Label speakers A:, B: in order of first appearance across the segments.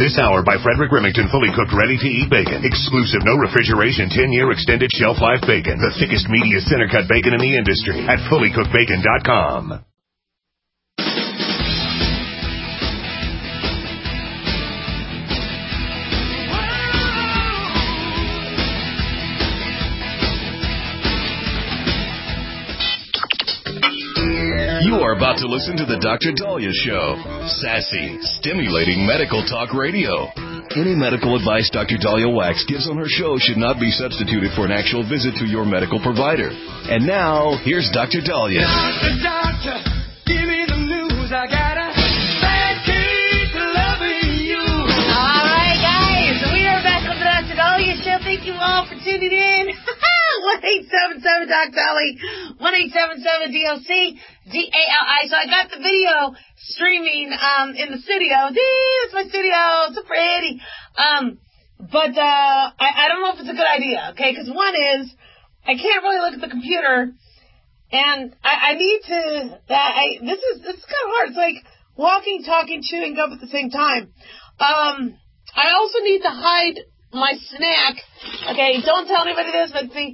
A: This hour by Frederick Remington, fully cooked, ready-to-eat bacon. Exclusive, no refrigeration, 10-year extended shelf life bacon. The thickest, meatiest, center-cut bacon in the industry at fullycookedbacon.com.
B: You are about to listen to the Dr. Daliah Show. Sassy, stimulating medical talk radio. Any medical advice Dr. Daliah Wax gives on her show should not be substituted for an actual visit to your medical provider. And now, here's Dr. Daliah.
C: Doctor, give me the news. I got a bad case of loving you.
D: All right, guys. We are back on the Dr. Daliah Show. Thank you all for tuning in. 1-877-Doc-Dolly, 1-877-DLC, DALI. So I got the video streaming in the studio. It's my studio. It's so pretty. But I don't know if it's a good idea, okay? Because one is, I can't really look at the computer, and I need to, this is kind of hard. It's like walking, talking, chewing gum at the same time. I also need to hide my snack. Okay, don't tell anybody this, but see,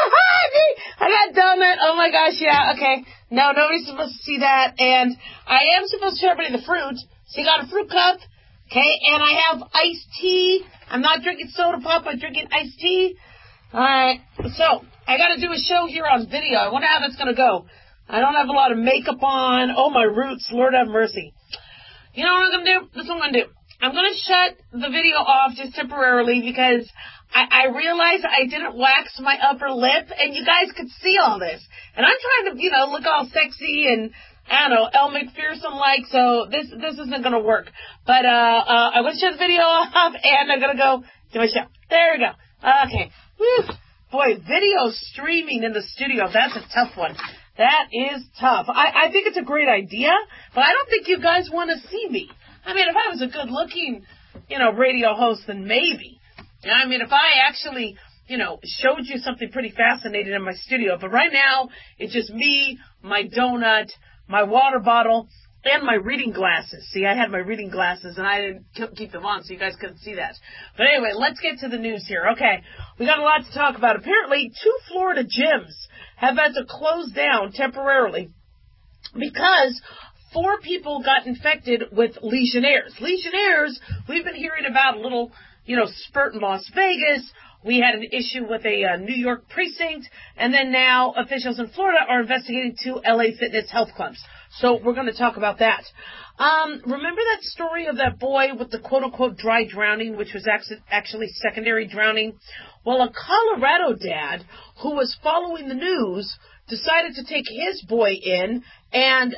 D: I got donut. Oh my gosh, yeah, okay. No, nobody's supposed to see that. And I am supposed to show everybody the fruit. So you got a fruit cup, okay, and I have iced tea. I'm not drinking soda pop, I'm drinking iced tea. Alright, so I got to do a show here on video. I wonder how that's going to go. I don't have a lot of makeup on. Oh, my roots, Lord have mercy. You know what I'm going to do? This is what I'm going to do. I'm going to shut the video off just temporarily because I realized I didn't wax my upper lip, and you guys could see all this. And I'm trying to, look all sexy and, I don't know, Elle McPherson-like, so this isn't going to work. But I'm going to shut the video off, and I'm going to go do my show. There we go. Okay. Whew. Boy, video streaming in the studio, that's a tough one. That is tough. I think it's a great idea, but I don't think you guys want to see me. I mean, if I was a good-looking, radio host, then maybe. I mean, if I actually, showed you something pretty fascinating in my studio. But right now, it's just me, my donut, my water bottle, and my reading glasses. See, I had my reading glasses, and I didn't keep them on, so you guys couldn't see that. But anyway, let's get to the news here. Okay, we got a lot to talk about. Apparently, 2 Florida gyms have had to close down temporarily because 4 people got infected with Legionnaires. Legionnaires, we've been hearing about a little, spurt in Las Vegas. We had an issue with a New York precinct. And then now officials in Florida are investigating 2 LA fitness health clubs. So we're going to talk about that. Remember that story of that boy with the quote-unquote dry drowning, which was actually secondary drowning? Well, a Colorado dad who was following the news decided to take his boy in, and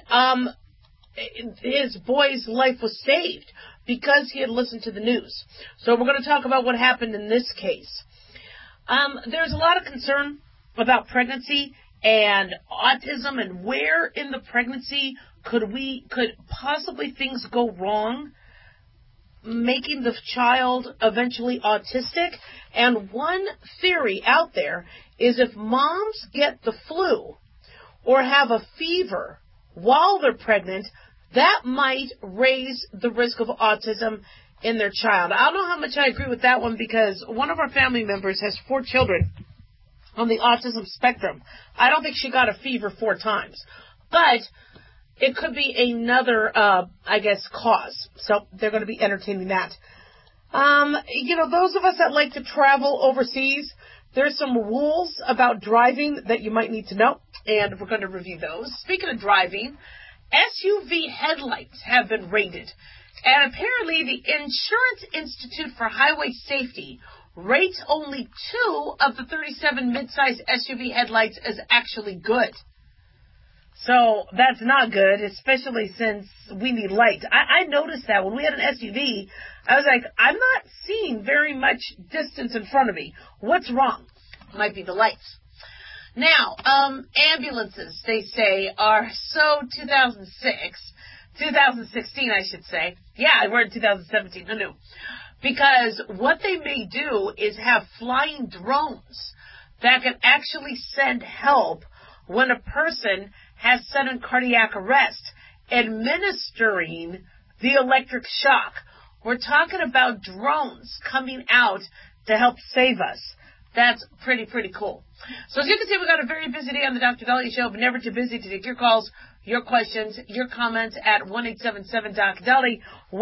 D: his boy's life was saved because he had listened to the news. So we're going to talk about what happened in this case. There's a lot of concern about pregnancy and autism and where in the pregnancy could possibly things go wrong, making the child eventually autistic. And one theory out there is if moms get the flu or have a fever while they're pregnant, that might raise the risk of autism in their child. I don't know how much I agree with that one because one of our family members has 4 children on the autism spectrum. I don't think she got a fever 4 times. But it could be another, cause. So they're going to be entertaining that. Those of us that like to travel overseas, there's some rules about driving that you might need to know, and we're going to review those. Speaking of driving, SUV headlights have been rated, and apparently the Insurance Institute for Highway Safety rates only 2 of the 37 midsize SUV headlights as actually good. So that's not good, especially since we need light. I noticed that when we had an SUV, I was like, I'm not seeing very much distance in front of me. What's wrong? Might be the lights. Now, ambulances, they say, are so 2016, I should say. Yeah, we're in 2017, who knew? Because what they may do is have flying drones that can actually send help when a person has sudden cardiac arrest, administering the electric shock. We're talking about drones coming out to help save us. That's pretty cool. So as you can see, we've got a very busy day on the Dr. Dahlia Show, but never too busy to take your calls, your questions, your comments at 1-877-DOC-DALI,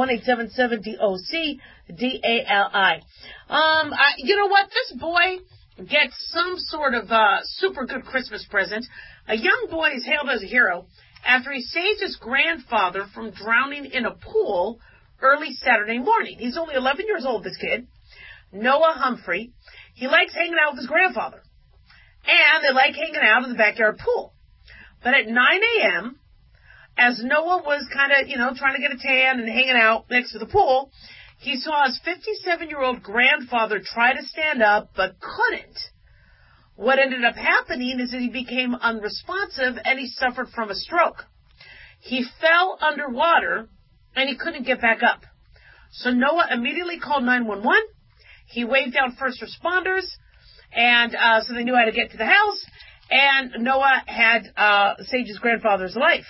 D: 1-877-DOC-DALI. You know what? This boy gets some sort of super good Christmas present. A young boy is hailed as a hero after he saved his grandfather from drowning in a pool early Saturday morning. He's only 11 years old, this kid. Noah Humphrey. He likes hanging out with his grandfather. And they like hanging out in the backyard pool. But at 9 a.m., as Noah was kind of, trying to get a tan and hanging out next to the pool, he saw his 57-year-old grandfather try to stand up but couldn't. What ended up happening is that he became unresponsive and he suffered from a stroke. He fell underwater and he couldn't get back up. So Noah immediately called 911. He waved down first responders, and so they knew how to get to the house, and Noah had saved his grandfather's life.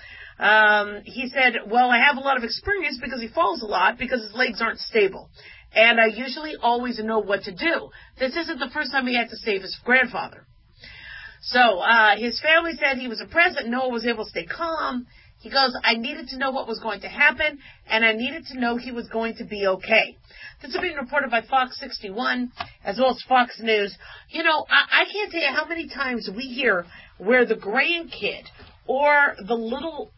D: He said, well, I have a lot of experience because he falls a lot because his legs aren't stable, and I usually always know what to do. This isn't the first time he had to save his grandfather. So his family said he was impressed that Noah was able to stay calm. He goes, I needed to know what was going to happen, and I needed to know he was going to be okay. This is being reported by Fox 61, as well as Fox News. I can't tell you how many times we hear where the grandkid or the little,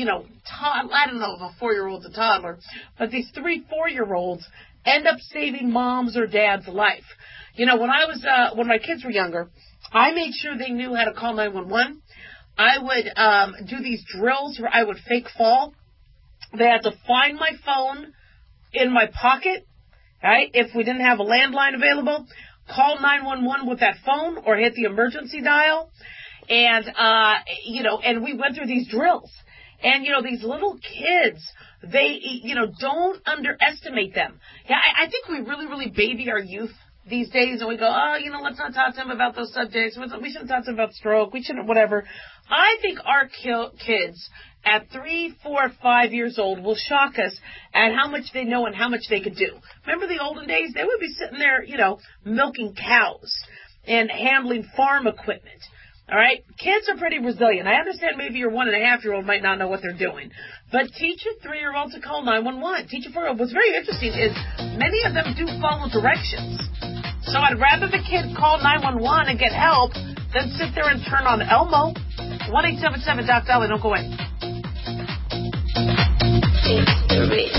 D: I don't know if a 4-year-old's a toddler, but these 3-4-year-olds end up saving mom's or dad's life. When my kids were younger, I made sure they knew how to call 911. I would do these drills where I would fake fall. They had to find my phone in my pocket, right? If we didn't have a landline available, call 911 with that phone or hit the emergency dial. And, and we went through these drills. And, these little kids, they, don't underestimate them. Yeah, I think we really baby our youth these days, and we go, let's not talk to them about those subjects. We shouldn't talk to them about stroke. We shouldn't, whatever. I think our kids at 3, 4, 5 years old will shock us at how much they know and how much they could do. Remember the olden days? They would be sitting there, milking cows and handling farm equipment. All right? Kids are pretty resilient. I understand maybe your 1.5-year-old might not know what they're doing. But teach your 3-year-old to call 911. Teach your 4-year-old. What's very interesting is many of them do follow directions. So I'd rather the kid call 911 and get help than sit there and turn on Elmo. 1-877-DOC-DALI. Don't go away. It's the rich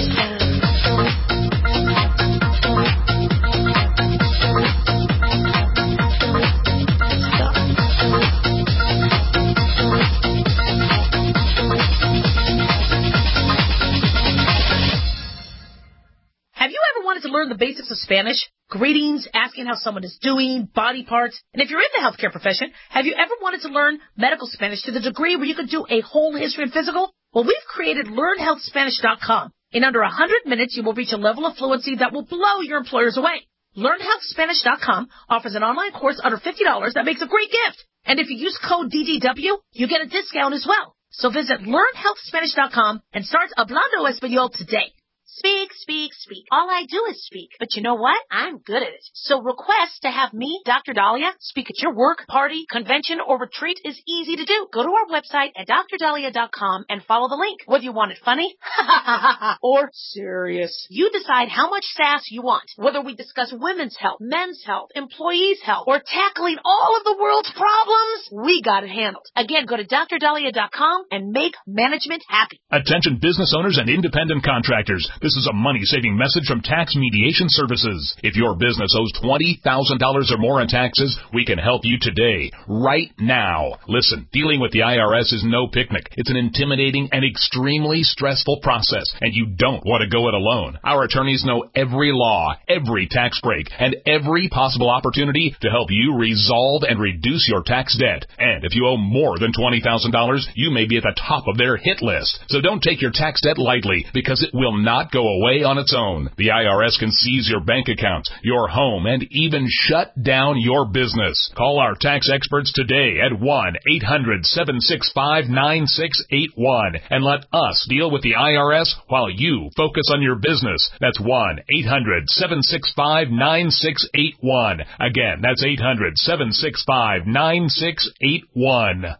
D: Have you ever wanted to learn the basics of Spanish? Greetings, asking how someone is doing, body parts. And if you're in the healthcare profession, have you ever wanted to learn medical Spanish to the degree where you could do a whole history and physical? Well, we've created LearnHealthSpanish.com. In under 100 minutes, you will reach a level of fluency that will blow your employers away. LearnHealthSpanish.com offers an online course under $50 that makes a great gift. And if you use code DDW, you get a discount as well. So visit LearnHealthSpanish.com and start Hablando Español today. Speak, speak, speak. All I do is speak. But you know what? I'm good at it. So request to have me, Dr. Dahlia, speak at your work, party, convention, or retreat is easy to do. Go to our website at drdahlia.com and follow the link. Whether you want it funny or serious, you decide how much sass you want. Whether we discuss women's health, men's health, employees' health, or tackling all of the world's problems, we got it handled. Again, go to drdahlia.com and make management happy.
E: Attention business owners and independent contractors. This is a money-saving message from Tax Mediation Services. If your business owes $20,000 or more in taxes, we can help you today, right now. Listen, dealing with the IRS is no picnic. It's an intimidating and extremely stressful process, and you don't want to go it alone. Our attorneys know every law, every tax break, and every possible opportunity to help you resolve and reduce your tax debt. And if you owe more than $20,000, you may be at the top of their hit list. So don't take your tax debt lightly, because it will not not go away on its own. The IRS can seize your bank account, your home, and even shut down your business. Call our tax experts today at 1-800-765-9681 and let us deal with the IRS while you focus on your business. That's 1-800-765-9681. Again, that's 800-765-9681.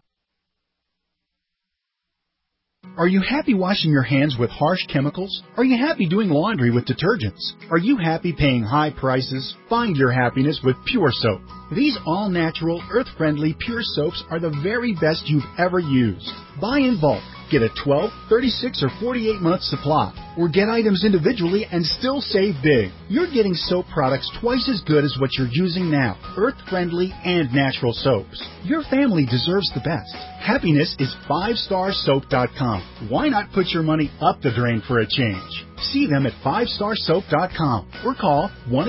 F: Are you happy washing your hands with harsh chemicals? Are you happy doing laundry with detergents? Are you happy paying high prices? Find your happiness with Pure Soap. These all-natural, earth-friendly Pure Soaps are the very best you've ever used. Buy in bulk. Get a 12, 36, or 48-month supply. Or get items individually and still save big. You're getting soap products twice as good as what you're using now. Earth-friendly and natural soaps. Your family deserves the best. Happiness is 5starsoap.com. Why not put your money up the drain for a change? See them at 5starsoap.com or call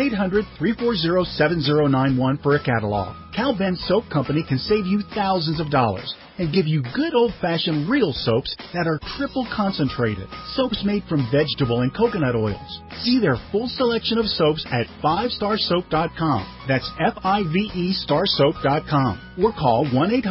F: 1-800-340-7091 for a catalog. Cal Ben Soap Company can save you thousands of dollars and give you good old-fashioned real soaps that are triple concentrated. Soaps made from vegetable and coconut oils. See their full selection of soaps at 5starsoap.com. That's F-I-V-E starsoap.com. Or call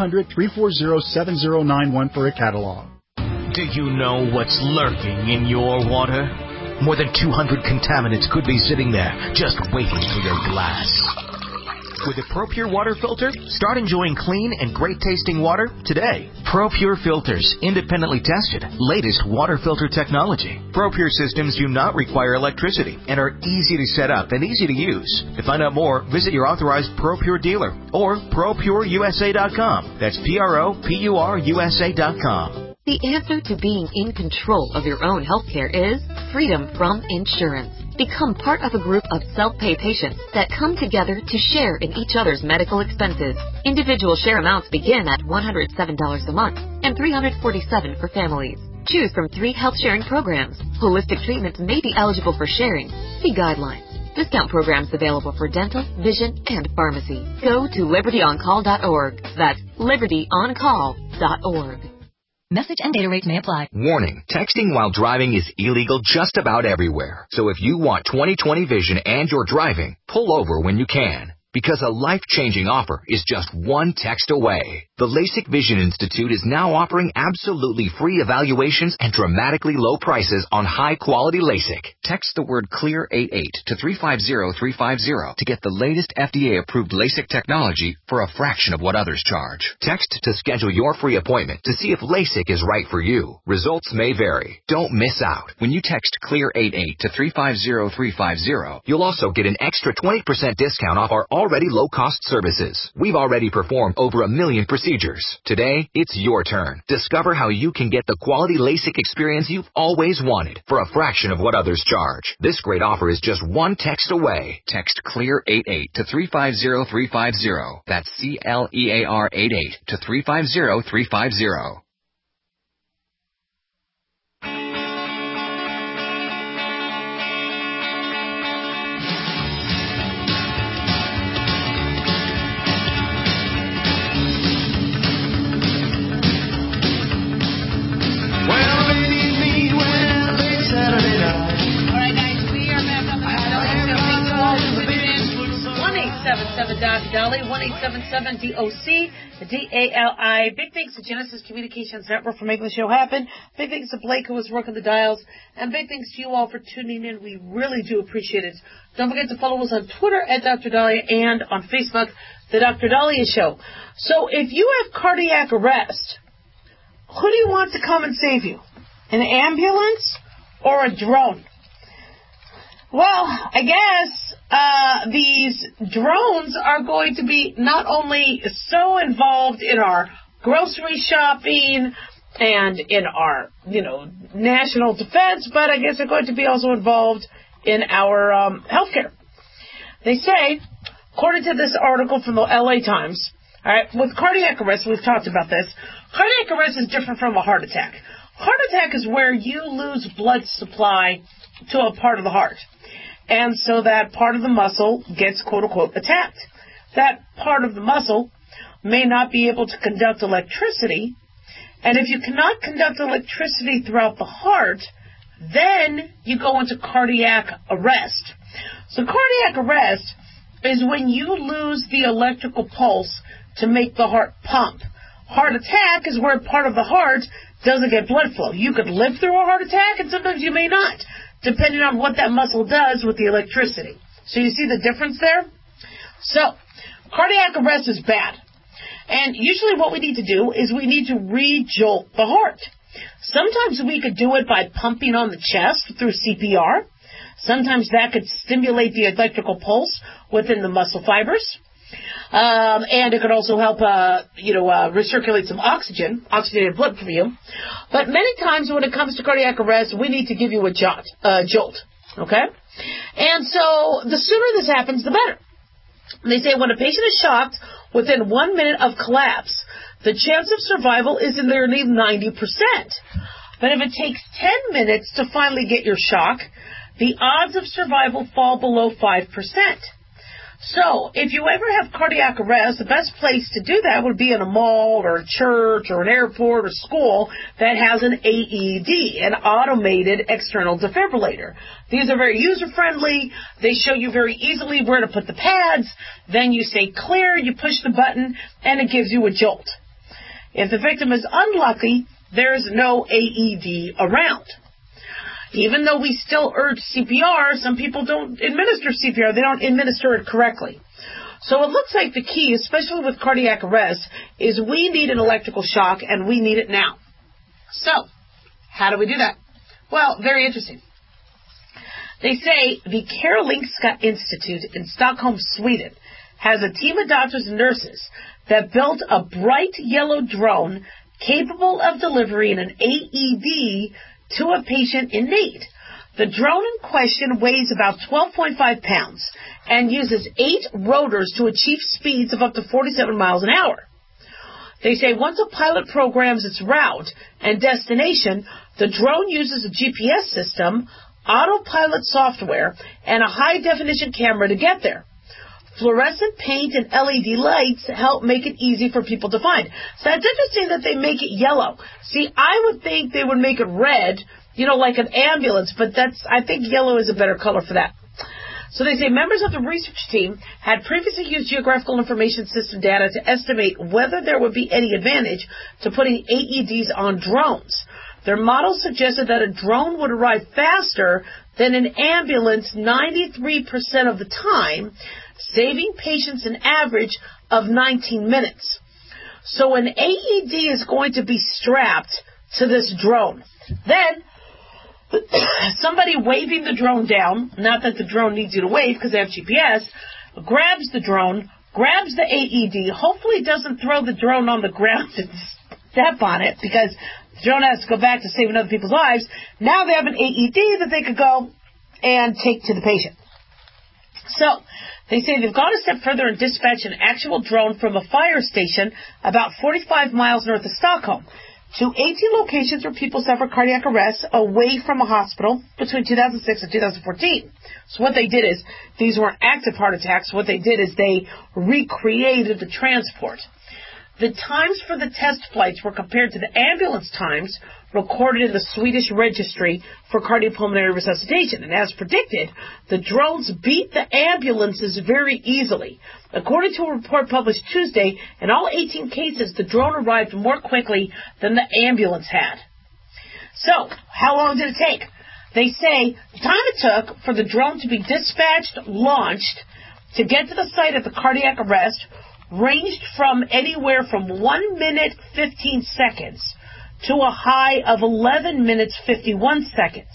F: 1-800-340-7091 for a catalog.
G: Do you know what's lurking in your water? More than 200 contaminants could be sitting there, just waiting for your glass. With a ProPure water filter, start enjoying clean and great-tasting water today. ProPure filters, independently tested, latest water filter technology. ProPure systems do not require electricity and are easy to set up and easy to use. To find out more, visit your authorized ProPure dealer or ProPureUSA.com. That's ProPureUSA.com.
H: The answer to being in control of your own healthcare is freedom from insurance. Become part of a group of self-pay patients that come together to share in each other's medical expenses. Individual share amounts begin at $107 a month and $347 for families. Choose from 3 health-sharing programs. Holistic treatments may be eligible for sharing. See guidelines. Discount programs available for dental, vision, and pharmacy. Go to libertyoncall.org. That's libertyoncall.org.
I: Message and data rates may apply.
J: Warning, texting while driving is illegal just about everywhere. So if you want 20/20 vision and you're driving, pull over when you can. Because a life-changing offer is just one text away. The LASIK Vision Institute is now offering absolutely free evaluations and dramatically low prices on high-quality LASIK. Text the word CLEAR88 to 350350 to get the latest FDA-approved LASIK technology for a fraction of what others charge. Text to schedule your free appointment to see if LASIK is right for you. Results may vary. Don't miss out. When you text CLEAR88 to 350350, you'll also get an extra 20% discount off our already low-cost services. We've already performed over 1 million procedures. Today, it's your turn. Discover how you can get the quality LASIK experience you've always wanted for a fraction of what others charge. This great offer is just one text away. Text CLEAR88 to 350350. That's CLEAR88 to 350350.
D: Dr. Dolly, 1-877-DOC, DALI. Big thanks to Genesis Communications Network for making the show happen. Big thanks to Blake, who was working the dials. And big thanks to you all for tuning in. We really do appreciate it. Don't forget to follow us on Twitter at Dr. Dahlia and on Facebook, The Dr. Dahlia Show. So if you have cardiac arrest, who do you want to come and save you? An ambulance or a drone? Well, I guess these drones are going to be not only so involved in our grocery shopping and in our, national defense, but I guess they're going to be also involved in our healthcare. They say, according to this article from the LA Times, all right, with cardiac arrest, we've talked about this. Cardiac arrest is different from a heart attack. Heart attack is where you lose blood supply to a part of the heart. And so that part of the muscle gets, quote-unquote, attacked. That part of the muscle may not be able to conduct electricity. And if you cannot conduct electricity throughout the heart, Then you go into cardiac arrest. So cardiac arrest is when you lose the electrical pulse to make the heart pump. Heart attack is where part of the heart doesn't get blood flow. You could live through a heart attack, and sometimes you may not, depending on what that muscle does with the electricity. So you see the difference there? So, cardiac arrest is bad. And usually what we need to do is we need to re-jolt the heart. Sometimes we could do it by pumping on the chest through CPR. Sometimes that could stimulate the electrical pulse within the muscle fibers. And it could also help, recirculate some oxygenated blood for you. But many times when it comes to cardiac arrest, we need to give you a jolt. Okay? And so the sooner this happens, the better. They say when a patient is shocked within 1 minute of collapse, the chance of survival is in nearly 90%. But if it takes 10 minutes to finally get your shock, the odds of survival fall below 5%. So, if you ever have cardiac arrest, the best place to do that would be in a mall or a church or an airport or school that has an AED, an automated external defibrillator. These are very user-friendly. They show you very easily where to put the pads. Then you say clear, you push the button, and it gives you a jolt. If the victim is unlucky, there is no AED around. Even though we still urge CPR, some people don't administer CPR. They don't administer it correctly. So it looks like the key, especially with cardiac arrest, is we need an electrical shock, and we need it now. So, how do we do that? Well, very interesting. They say the Karolinska Institute in Stockholm, Sweden, has a team of doctors and nurses that built a bright yellow drone capable of delivering an AED to a patient in need. The drone in question weighs about 12.5 pounds and uses 8 rotors to achieve speeds of up to 47 miles an hour. They say once a pilot programs its route and destination, the drone uses a GPS system, autopilot software, and a high-definition camera to get there. Fluorescent paint and LED lights help make it easy for people to find. So it's interesting that they make it yellow. See, I would think they would make it red, like an ambulance, but I think yellow is a better color for that. So they say members of the research team had previously used geographical information system data to estimate whether there would be any advantage to putting AEDs on drones. Their model suggested that a drone would arrive faster than an ambulance 93% of the time, saving patients an average of 19 minutes. So an AED is going to be strapped to this drone. Then, somebody waving the drone down, not that the drone needs you to wave because they have GPS, grabs the drone, grabs the AED, hopefully doesn't throw the drone on the ground and step on it because the drone has to go back to saving other people's lives. Now they have an AED that they could go and take to the patient. So, they say they've gone a step further and dispatched an actual drone from a fire station about 45 miles north of Stockholm to 18 locations where people suffer cardiac arrest away from a hospital between 2006 and 2014. So what they did is, these weren't active heart attacks. What they did is they recreated the transport. The times for the test flights were compared to the ambulance times recorded in the Swedish Registry for Cardiopulmonary Resuscitation. And as predicted, the drones beat the ambulances very easily. According to a report published Tuesday, in all 18 cases, the drone arrived more quickly than the ambulance had. So, how long did it take? They say the time it took for the drone to be dispatched, launched, to get to the site of the cardiac arrest ranged from anywhere from 1 minute 15 seconds to a high of 11 minutes 51 seconds.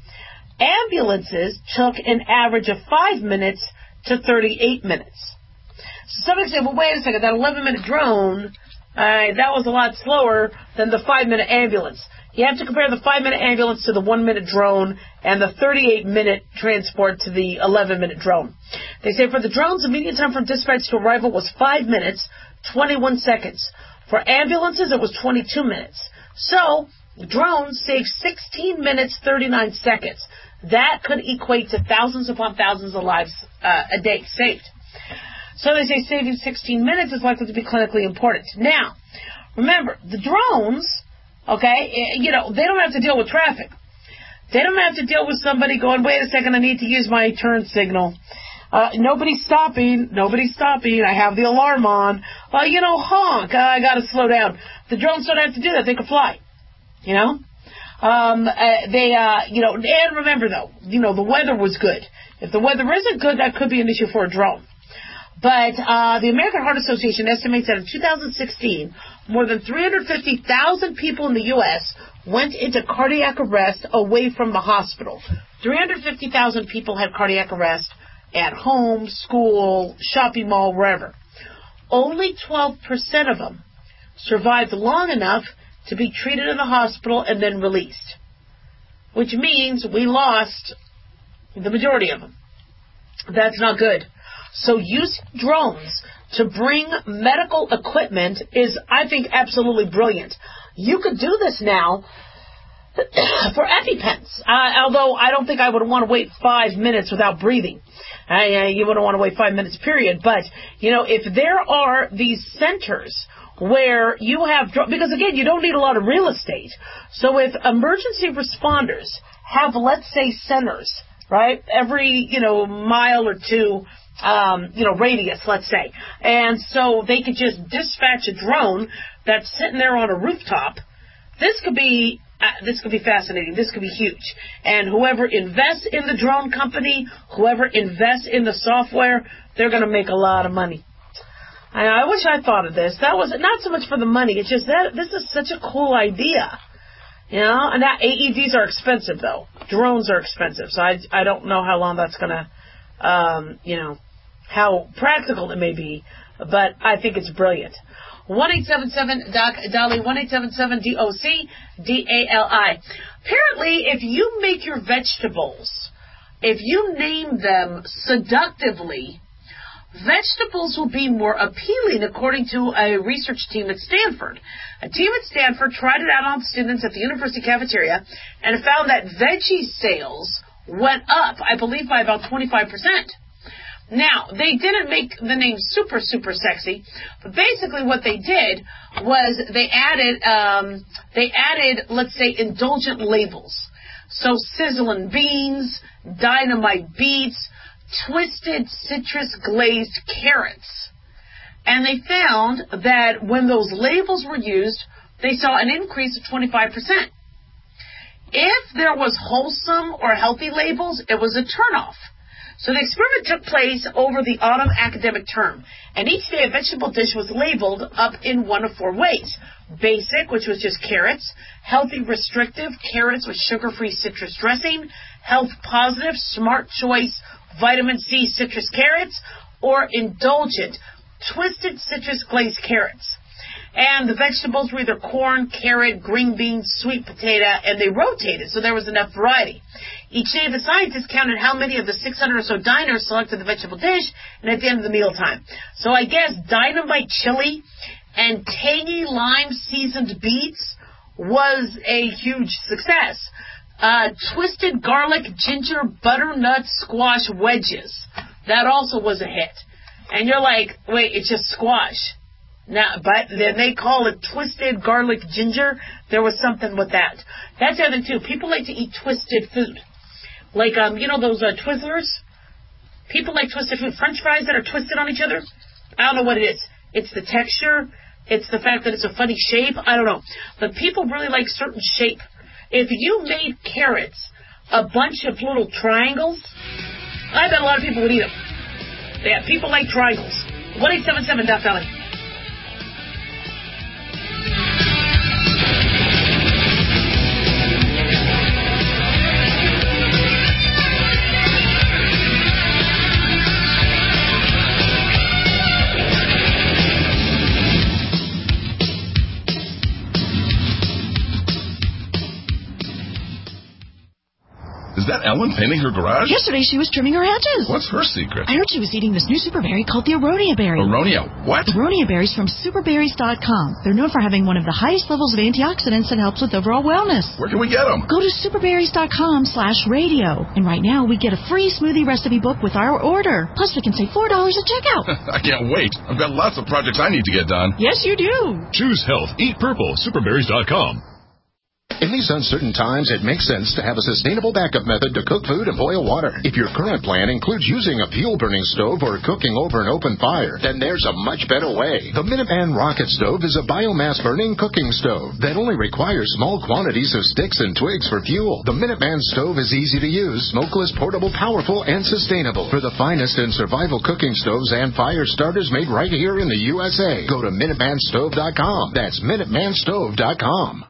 D: Ambulances took an average of 5 minutes to 38 minutes. So somebody said, well, wait a second, that 11-minute drone, that was a lot slower than the 5-minute ambulance. You have to compare the 5-minute ambulance to the 1-minute drone and the 38-minute transport to the 11-minute drone. They say for the drones, the median time from dispatch to arrival was 5 minutes, 21 seconds. For ambulances, it was 22 minutes. So, drones save 16 minutes, 39 seconds. That could equate to thousands upon thousands of lives a day saved. So they say saving 16 minutes is likely to be clinically important. Now, remember, the drones, okay, they don't have to deal with traffic. They don't have to deal with somebody going, wait a second, I need to use my turn signal. Nobody's stopping. I have the alarm on. Honk. I got to slow down. The drones don't have to do that. They can fly. And remember though, the weather was good. If the weather isn't good, that could be an issue for a drone. But the American Heart Association estimates that in 2016, more than 350,000 people in the U.S. went into cardiac arrest away from the hospital. 350,000 people had cardiac arrest at home, school, shopping mall, wherever. Only 12% of them survived long enough to be treated in the hospital and then released, which means we lost the majority of them. That's not good. So using drones to bring medical equipment is, I think, absolutely brilliant. You could do this now for EpiPens, although I don't think I would want to wait 5 minutes without breathing. You wouldn't want to wait 5 minutes, period. But, if there are these centers where you have, because again, you don't need a lot of real estate. So if emergency responders have, let's say, centers, right, every, mile or two, radius, let's say. And so they could just dispatch a drone that's sitting there on a rooftop. This could be fascinating. This could be huge. And whoever invests in the drone company, whoever invests in the software, they're going to make a lot of money. I wish I thought of this. That was not so much for the money. It's just that this is such a cool idea. And that AEDs are expensive, though. Drones are expensive. So I don't know how long that's going to, how practical it may be. But I think it's brilliant. 1-877-DOC-DALI, 1-877-DOC-DALI. Apparently, if you make your vegetables, if you name them seductively, vegetables will be more appealing, according to a research team at Stanford. A team at Stanford tried it out on students at the university cafeteria and found that veggie sales went up, I believe, by about 25%. Now, they didn't make the name super, super sexy, but basically what they did was they added, let's say, indulgent labels. So sizzling beans, dynamite beets, twisted citrus glazed carrots. And they found that when those labels were used, they saw an increase of 25%. If there was wholesome or healthy labels, it was a turnoff. So the experiment took place over the autumn academic term, and each day a vegetable dish was labeled up in one of four ways. Basic, which was just carrots; healthy restrictive, carrots with sugar-free citrus dressing; health positive, smart choice, vitamin C citrus carrots; or indulgent, twisted citrus glazed carrots. And the vegetables were either corn, carrot, green beans, sweet potato, and they rotated, so there was enough variety. Each day, the scientists counted how many of the 600 or so diners selected the vegetable dish, and at the end of the mealtime. So I guess dynamite chili and tangy lime-seasoned beets was a huge success. Twisted garlic, ginger, butternut squash wedges. That also was a hit. And you're like, wait, it's just squash. Now, but then they call it twisted garlic ginger. There was something with that. That's the other too. People like to eat twisted food. Like, those Twizzlers? People like twisted food. French fries that are twisted on each other? I don't know what it is. It's the texture. It's the fact that it's a funny shape. I don't know. But people really like certain shape. If you made carrots a bunch of little triangles, I bet a lot of people would eat them. Yeah, people like triangles. 1-877-DOC-DALI.
K: Is that Ellen painting her garage?
L: Yesterday she was trimming her hedges.
K: What's her secret?
L: I heard she was eating this new super berry called the Aronia berry.
K: Aronia what?
L: Aronia berries from superberries.com. They're known for having one of the highest levels of antioxidants that helps with overall wellness.
K: Where can we get them?
L: Go to superberries.com/radio. And right now we get a free smoothie recipe book with our order. Plus we can save $4 at checkout.
K: I can't wait. I've got lots of projects I need to get done.
L: Yes, you do.
E: Choose health. Eat purple. Superberries.com.
M: In these uncertain times, it makes sense to have a sustainable backup method to cook food and boil water. If your current plan includes using a fuel-burning stove or cooking over an open fire, then there's a much better way. The Minuteman Rocket Stove is a biomass-burning cooking stove that only requires small quantities of sticks and twigs for fuel. The Minuteman Stove is easy to use, smokeless, portable, powerful, and sustainable. For the finest in survival cooking stoves and fire starters made right here in the USA, go to MinutemanStove.com. That's MinutemanStove.com.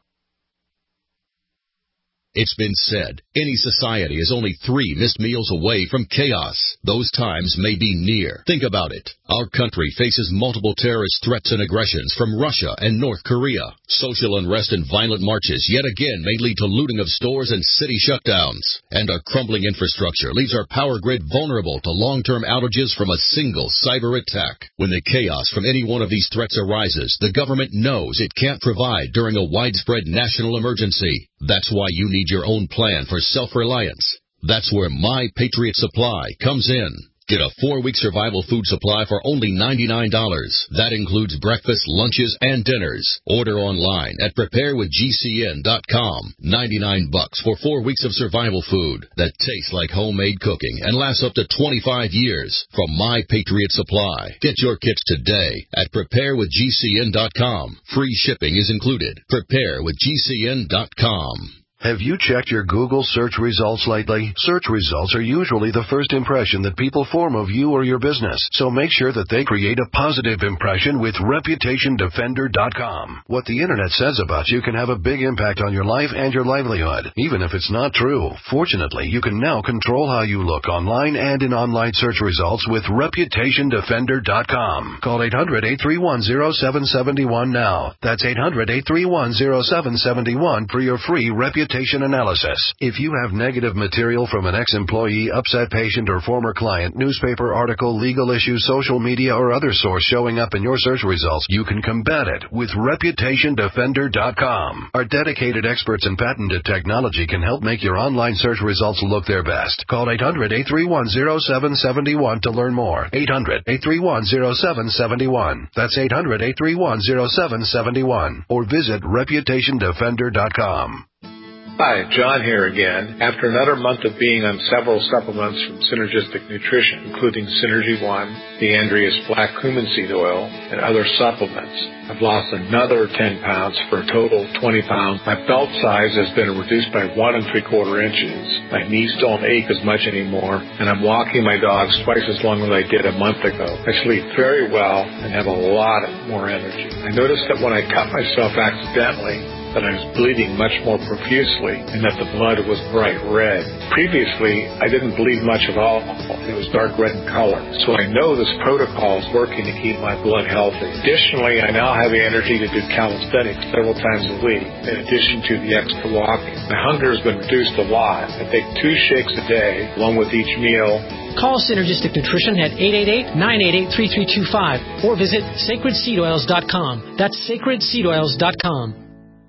N: It's been said, any society is only 3 missed meals away from chaos. Those times may be near. Think about it. Our country faces multiple terrorist threats and aggressions from Russia and North Korea. Social unrest and violent marches yet again may lead to looting of stores and city shutdowns. And our crumbling infrastructure leaves our power grid vulnerable to long-term outages from a single cyber attack. When the chaos from any one of these threats arises, the government knows it can't provide during a widespread national emergency. That's why you need your own plan for self-reliance. That's where My Patriot Supply comes in. Get a 4-week survival food supply for only $99. That includes breakfast, lunches, and dinners. Order online at preparewithgcn.com. $99 for 4 weeks of survival food that tastes like homemade cooking and lasts up to 25 years from My Patriot Supply. Get your kits today at preparewithgcn.com. Free shipping is included. Preparewithgcn.com.
O: Have you checked your Google search results lately? Search results are usually the first impression that people form of you or your business, so make sure that they create a positive impression with ReputationDefender.com. What the Internet says about you can have a big impact on your life and your livelihood, even if it's not true. Fortunately, you can now control how you look online and in online search results with ReputationDefender.com. Call 800-831-0771 now. That's 800-831-0771 for your free reputation analysis. If you have negative material from an ex-employee, upset patient, or former client, newspaper article, legal issue, social media, or other source showing up in your search results, you can combat it with ReputationDefender.com. Our dedicated experts in patented technology can help make your online search results look their best. Call 800-831-0771 to learn more. 800-831-0771. That's 800-831-0771. Or visit ReputationDefender.com.
P: Hi, John here again. After another month of being on several supplements from Synergistic Nutrition, including Synergy One, the Andreas Black Cumin Seed Oil, and other supplements, I've lost another 10 pounds for a total of 20 pounds. My belt size has been reduced by 1 3/4 inches. My knees don't ache as much anymore, and I'm walking my dogs twice as long as I did a month ago. I sleep very well and have a lot more energy. I noticed that when I cut myself accidentally, that I was bleeding much more profusely and that the blood was bright red. Previously, I didn't bleed much at all. It was dark red in color. So I know this protocol is working to keep my blood healthy. Additionally, I now have the energy to do calisthenics several times a week, in addition to the extra walking. My hunger has been reduced a lot. I take 2 shakes a day, along with each meal.
Q: Call Synergistic Nutrition at 888-988-3325 or visit sacredseedoils.com. That's sacredseedoils.com.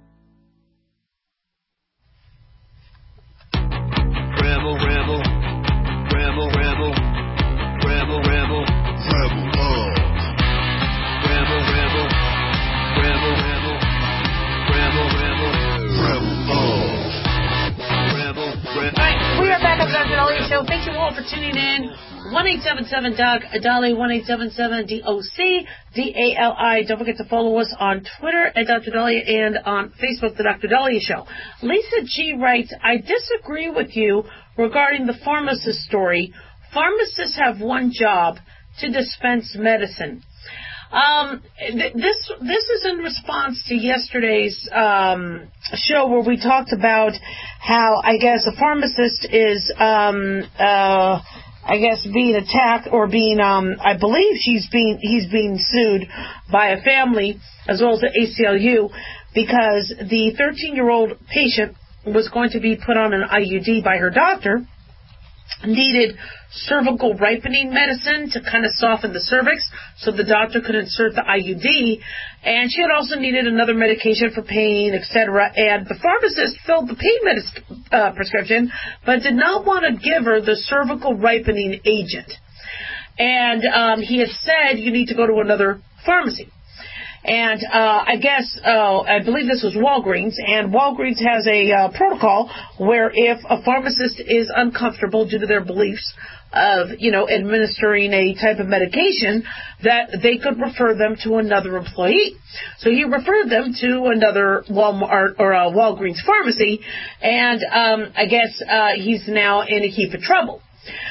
R: Rebel, rebel, rebel, rebel, rebel, rebel, rebel love. Rebel, rebel, rebel, rebel, rebel, rebel, rebel love. Rebel, rebel.
D: All right, we are back on the Dr. Dahlia Show. Thank you all for tuning in. 1-877-DOC-DALI, 1-877-DOC-DALI. Don't forget to follow us on Twitter at Dr. Dahlia and on Facebook, The Dr. Dahlia Show. Lisa G. writes, I disagree with you regarding the pharmacist story. Pharmacists have one job, to dispense medicine. This is in response to yesterday's show where we talked about how, I guess, a pharmacist is being attacked or being, I believe he's being sued by a family as well as the ACLU because the 13-year-old patient was going to be put on an IUD by her doctor, needed cervical ripening medicine to kind of soften the cervix so the doctor could insert the IUD, and she had also needed another medication for pain, etc. And the pharmacist filled the pain prescription, but did not want to give her the cervical ripening agent. And he had said, you need to go to another pharmacy. And I believe this was Walgreens, and Walgreens has a protocol where if a pharmacist is uncomfortable due to their beliefs of, administering a type of medication, that they could refer them to another employee. So he referred them to another Walmart or Walgreens pharmacy, and he's now in a heap of trouble.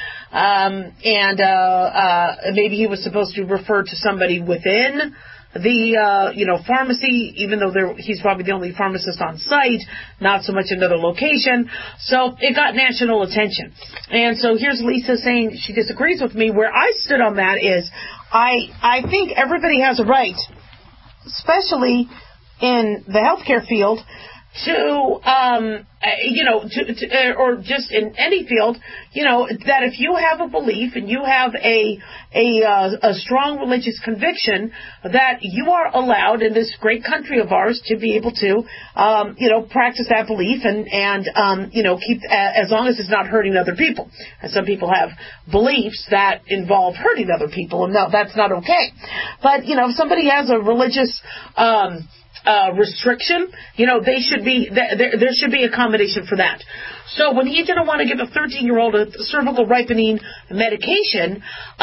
D: Maybe he was supposed to refer to somebody within the pharmacy, even though he's probably the only pharmacist on site, not so much another location. So it got national attention. And so here's Lisa saying she disagrees with me. Where I stood on that is I think everybody has a right, especially in the healthcare field, or just in any field, that if you have a belief and you have a strong religious conviction, that you are allowed in this great country of ours to be able to, practice that belief and keep, as long as it's not hurting other people. And some people have beliefs that involve hurting other people, and no, that's not okay. But, if somebody has a religious, restriction, there should be accommodation for that. So when he didn't want to give a 13-year-old a cervical ripening medication,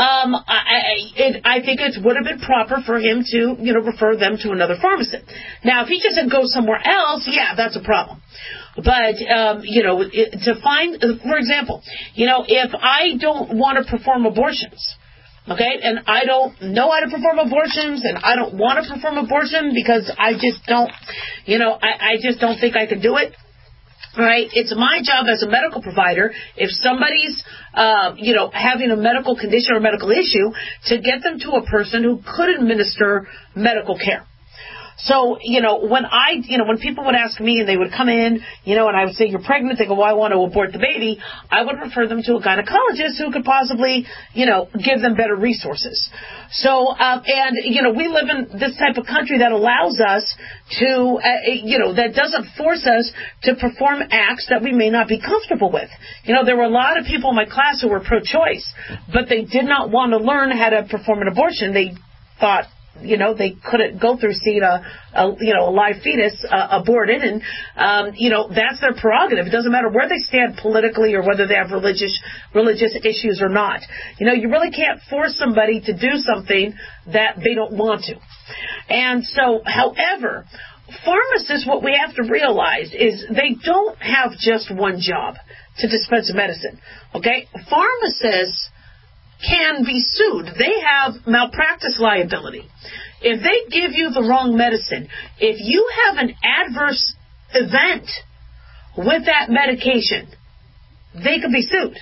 D: I think it would have been proper for him to, refer them to another pharmacist. Now, if he just said go somewhere else, yeah, that's a problem. But, to find, for example, if I don't want to perform abortions, okay, and I don't know how to perform abortions, and I don't want to perform abortion because I just don't, I just don't think I can do it. Right? It's my job as a medical provider, if somebody's, having a medical condition or medical issue, to get them to a person who could administer medical care. So, when people would ask me and they would come in, and I would say, you're pregnant, they go, well, I want to abort the baby, I would refer them to a gynecologist who could possibly, give them better resources. So, we live in this type of country that allows us to, that doesn't force us to perform acts that we may not be comfortable with. There were a lot of people in my class who were pro-choice, but they did not want to learn how to perform an abortion. They thought, they couldn't go through seeing a live fetus aborted, and that's their prerogative. It doesn't matter where they stand politically or whether they have religious issues or not. You really can't force somebody to do something that they don't want to. And so, however, pharmacists, what we have to realize is they don't have just one job to dispense medicine. Okay, pharmacists can be sued. They have malpractice liability. If they give you the wrong medicine, if you have an adverse event with that medication, they could be sued.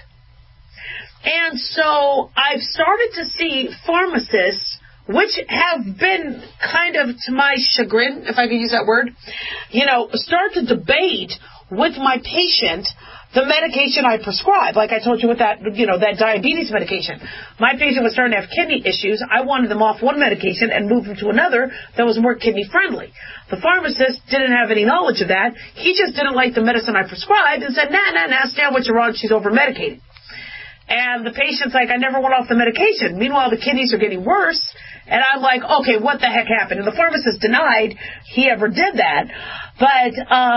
D: And so I've started to see pharmacists, which have been kind of to my chagrin, if I could use that word, start to debate with my patient the medication I prescribe. Like I told you with that, that diabetes medication. My patient was starting to have kidney issues. I wanted them off one medication and move them to another that was more kidney friendly. The pharmacist didn't have any knowledge of that. He just didn't like the medicine I prescribed and said, nah, stay on what you're on. She's over medicated. And the patient's like, I never went off the medication. Meanwhile, the kidneys are getting worse. And I'm like, okay, what the heck happened? And the pharmacist denied he ever did that. But,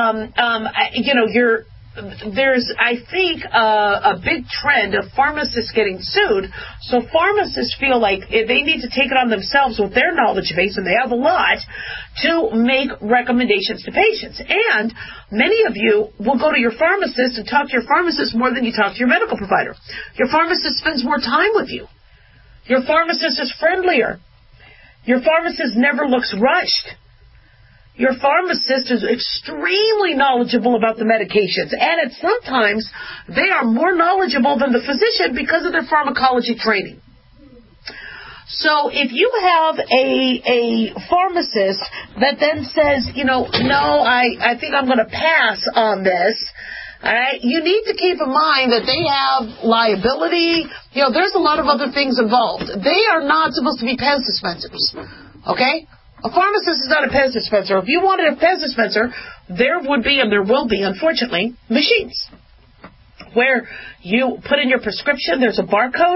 D: there's, I think, a big trend of pharmacists getting sued. So pharmacists feel like they need to take it on themselves with their knowledge base, and they have a lot, to make recommendations to patients. And many of you will go to your pharmacist and talk to your pharmacist more than you talk to your medical provider. Your pharmacist spends more time with you. Your pharmacist is friendlier. Your pharmacist never looks rushed. Your pharmacist is extremely knowledgeable about the medications, and sometimes they are more knowledgeable than the physician because of their pharmacology training. So if you have a pharmacist that then says, no, I think I'm going to pass on this, all right, you need to keep in mind that they have liability. There's a lot of other things involved. They are not supposed to be Pez dispensers, okay? A pharmacist is not a Pez dispenser. If you wanted a Pez dispenser, there would be, and there will be, unfortunately, machines where you put in your prescription, there's a barcode,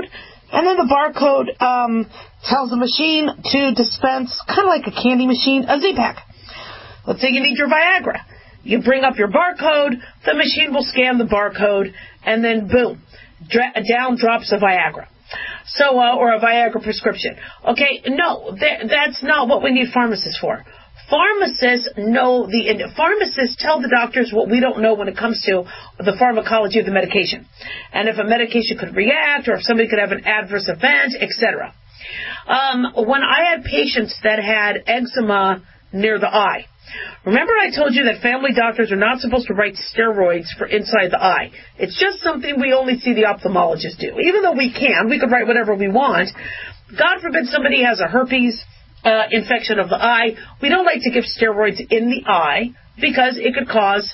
D: And then the barcode tells the machine to dispense, kind of like a candy machine, a Z-Pack. Let's say you need your Viagra. You bring up your barcode, the machine will scan the barcode, and then boom, down drops a Viagra. So, or a Viagra prescription. Okay, no, that's not what we need pharmacists for. Pharmacists tell the doctors what we don't know when it comes to the pharmacology of the medication. And if a medication could react, or if somebody could have an adverse event, etc. When I had patients that had eczema near the eye, remember I told you that family doctors are not supposed to write steroids for inside the eye. It's just something we only see the ophthalmologist do. Even though we could write whatever we want. God forbid somebody has a herpes infection of the eye. We don't like to give steroids in the eye because it could cause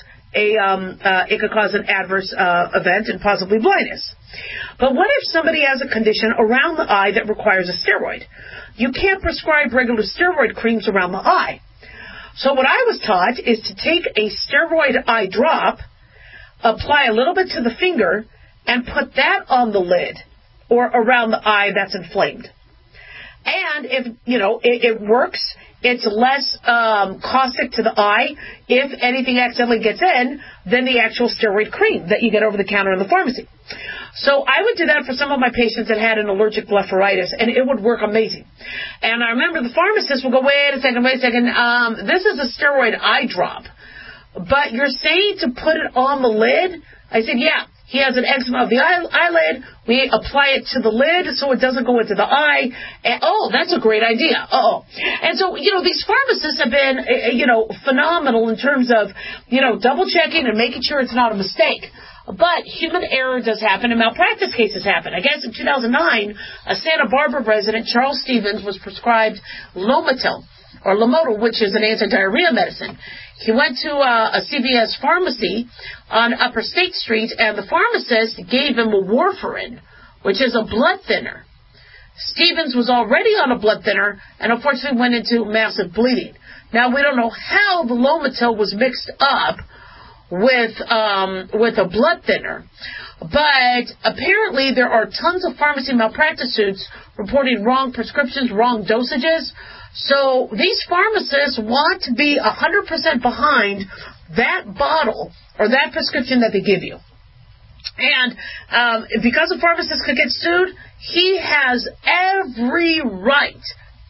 D: an adverse event and possibly blindness. But what if somebody has a condition around the eye that requires a steroid? You can't prescribe regular steroid creams around the eye. So what I was taught is to take a steroid eye drop, apply a little bit to the finger, and put that on the lid or around the eye that's inflamed. And if, it works, it's less caustic to the eye if anything accidentally gets in than the actual steroid cream that you get over the counter in the pharmacy. So I would do that for some of my patients that had an allergic blepharitis, and it would work amazing. And I remember the pharmacist would go, wait a second, this is a steroid eye drop, but you're saying to put it on the lid? I said, yeah. He has an eczema of the eyelid. We apply it to the lid so it doesn't go into the eye. And, that's a great idea. And so, these pharmacists have been, phenomenal in terms of, double checking and making sure it's not a mistake. But human error does happen and malpractice cases happen. I guess in 2009, a Santa Barbara resident, Charles Stevens, was prescribed Lomotil, which is an anti-diarrhea medicine. He went to a CVS pharmacy on Upper State Street, and the pharmacist gave him a warfarin, which is a blood thinner. Stevens was already on a blood thinner and unfortunately went into massive bleeding. Now, we don't know how the Lomotil was mixed up with a blood thinner, but apparently there are tons of pharmacy malpractice suits reporting wrong prescriptions, wrong dosages. So these pharmacists want to be 100% behind that bottle or that prescription that they give you. And because a pharmacist could get sued, he has every right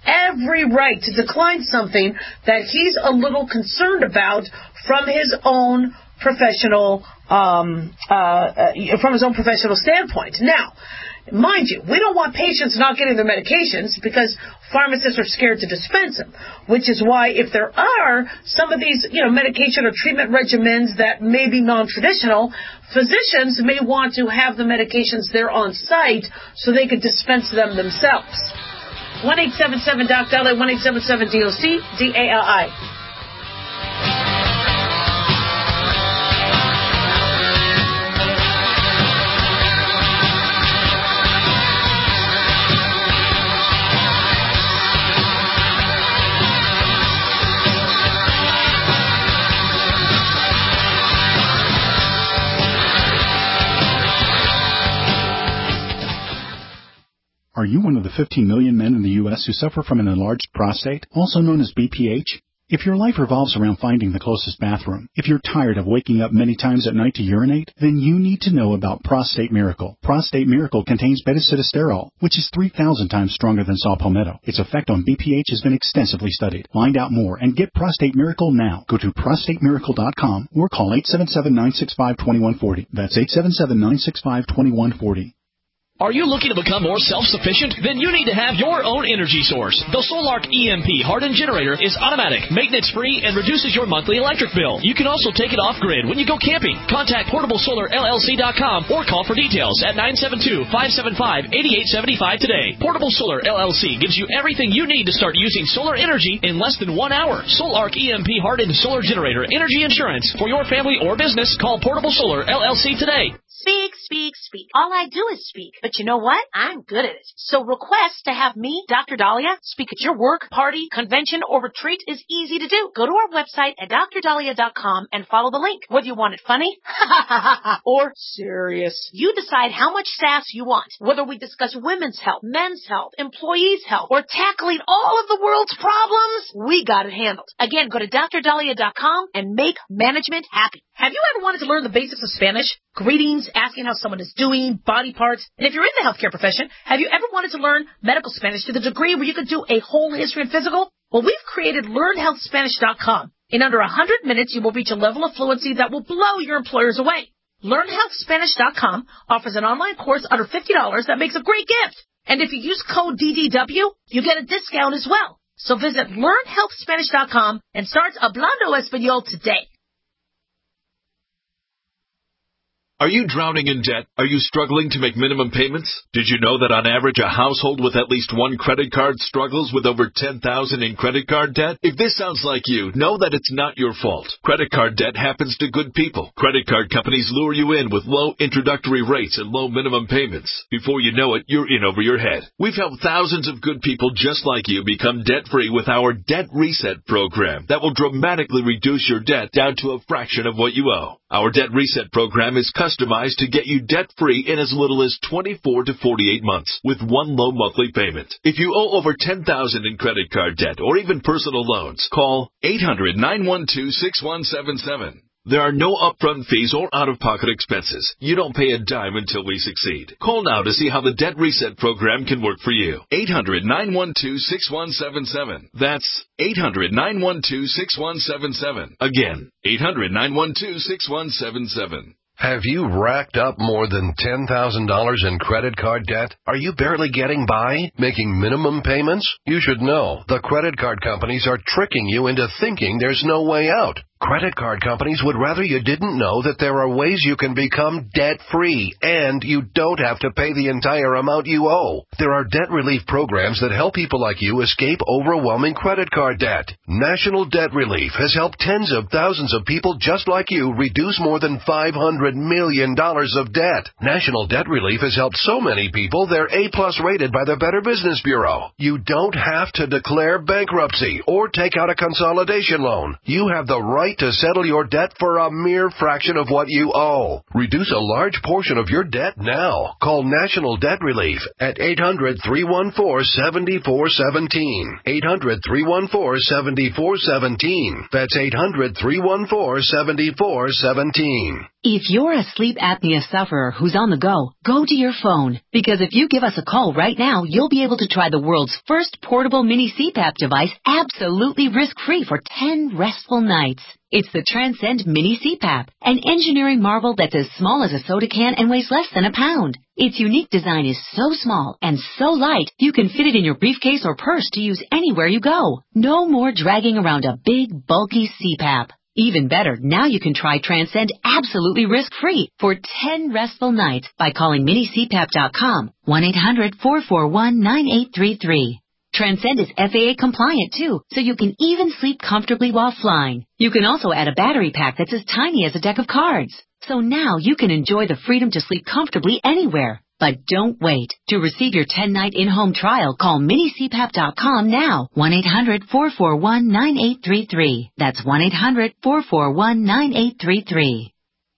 D: to decline something that he's a little concerned about from his own professional standpoint. Now, mind you, we don't want patients not getting their medications because pharmacists are scared to dispense them, which is why if there are some of these, medication or treatment regimens that may be non-traditional, physicians may want to have the medications there on site so they could dispense them themselves. 1-877-DOC-DALI, 1-877-DOC-DALI.
F: Are you one of the 15 million men in the U.S. who suffer from an enlarged prostate, also known as BPH? If your life revolves around finding the closest bathroom, if you're tired of waking up many times at night to urinate, then you need to know about Prostate Miracle. Prostate Miracle contains beta-sitosterol, which is 3,000 times stronger than saw palmetto. Its effect on BPH has been extensively studied. Find out more and get Prostate Miracle now. Go to prostatemiracle.com or call 877-965-2140. That's 877-965-2140.
S: Are you looking to become more self-sufficient? Then you need to have your own energy source. The Solark EMP hardened generator is automatic, maintenance-free, and reduces your monthly electric bill. You can also take it off-grid when you go camping. Contact PortableSolarLLC.com or call for details at 972-575-8875 today. Portable Solar LLC gives you everything you need to start using solar energy in less than 1 hour. Solark EMP hardened solar generator energy insurance for your family or business. Call Portable Solar LLC today.
D: Speaks
T: speak. All I do is speak. But you know what? I'm good at it. So request to have me, Dr. Dahlia, speak at your work, party, convention, or retreat is easy to do. Go to our website at drdahlia.com and follow the link. Whether you want it funny or serious, you decide how much sass you want. Whether we discuss women's health, men's health, employees' health, or tackling all of the world's problems, we got it handled. Again, go to drdahlia.com and make management happy. Have you ever wanted to learn the basics of Spanish? Greetings, asking how someone is doing, body parts. And if you're in the healthcare profession, have you ever wanted to learn medical Spanish to the degree where you could do a whole history and physical? Well, we've created LearnHealthSpanish.com. In under 100 minutes, you will reach a level of fluency that will blow your employers away. LearnHealthSpanish.com offers an online course under $50 that makes a great gift. And if you use code DDW, you get a discount as well. So visit LearnHealthSpanish.com and start Hablando Español today.
U: Are you drowning in debt? Are you struggling to make minimum payments? Did you know that on average a household with at least one credit card struggles with over $10,000 in credit card debt? If this sounds like you, know that it's not your fault. Credit card debt happens to good people. Credit card companies lure you in with low introductory rates and low minimum payments. Before you know it, you're in over your head. We've helped thousands of good people just like you become debt-free with our Debt Reset program that will dramatically reduce your debt down to a fraction of what you owe. Our Debt Reset program is customized to get you debt-free in as little as 24 to 48 months with one low monthly payment. If you owe over $10,000 in credit card debt or even personal loans, call 800-912-6177. There are no upfront fees or out-of-pocket expenses. You don't pay a dime until we succeed. Call now to see how the Debt Reset program can work for you. 800-912-6177. That's 800-912-6177. Again, 800-912-6177.
O: Have you racked up more than $10,000 in credit card debt? Are you barely getting by, making minimum payments? You should know the credit card companies are tricking you into thinking there's no way out. Credit card companies would rather you didn't know that there are ways you can become debt-free, and you don't have to pay the entire amount you owe. There are debt relief programs that help people like you escape overwhelming credit card debt. National Debt Relief has helped tens of thousands of people just like you reduce more than $500 million of debt. National Debt Relief has helped so many people they're A-plus rated by the Better Business Bureau. You don't have to declare bankruptcy or take out a consolidation loan. You have the right to settle your debt for a mere fraction of what you owe. Reduce a large portion of your debt now. Call National Debt Relief at 800-314-7417. 800-314-7417. That's 800-314-7417.
I: If you're a sleep apnea sufferer who's on the go, go to your phone. Because if you give us a call right now, you'll be able to try the world's first portable mini CPAP device absolutely risk-free for 10 restful nights. It's the Transcend Mini CPAP, an engineering marvel that's as small as a soda can and weighs less than a pound. Its unique design is so small and so light, you can fit it in your briefcase or purse to use anywhere you go. No more dragging around a big, bulky CPAP. Even better, now you can try Transcend absolutely risk-free for 10 restful nights by calling minicpap.com, 1-800-441-9833. Transcend is FAA compliant too, so you can even sleep comfortably while flying. You can also add a battery pack that's as tiny as a deck of cards. So now you can enjoy the freedom to sleep comfortably anywhere. But don't wait. To receive your 10-night in-home trial, call minicpap.com now. 1-800-441-9833. That's 1-800-441-9833.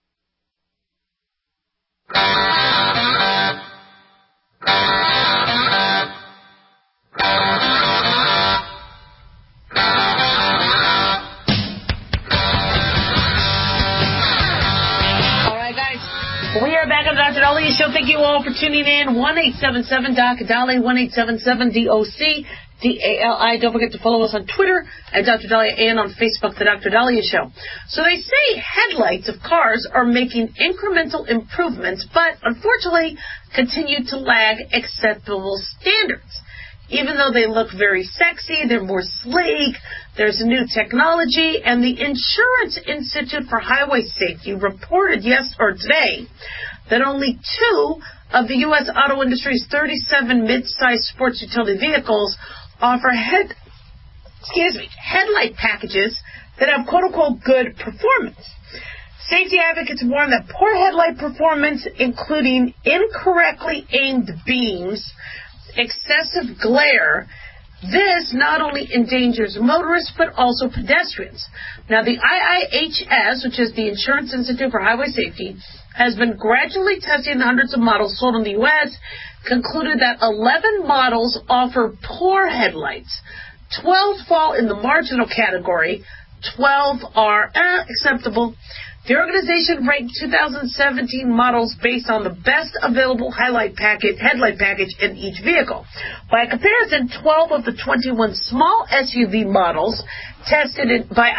D: We are back on the Dr. Dahlia Show. Thank you all for tuning in. 1-877-DOC-DALI, 1-877-DOC-DALI. Don't forget to follow us on Twitter at Dr. Dahlia and on Facebook, The Dr. Dahlia Show. So they say headlights of cars are making incremental improvements, but unfortunately continue to lag acceptable standards. Even though they look very sexy, they're more sleek, there's new technology, and the Insurance Institute for Highway Safety reported today that only 2 of the U.S. auto industry's 37 mid-sized sports utility vehicles offer headlight packages that have quote-unquote good performance. Safety advocates warn that poor headlight performance, including incorrectly aimed beams, excessive glare, this not only endangers motorists but also pedestrians. Now, the IIHS, which is the Insurance Institute for Highway Safety, has been gradually testing hundreds of models sold in the U.S., concluded that 11 models offer poor headlights. 12 fall in the marginal category. 12 are acceptable. The organization ranked 2017 models based on the best available headlight package in each vehicle. By comparison, 12 of the 21 small SUV models tested by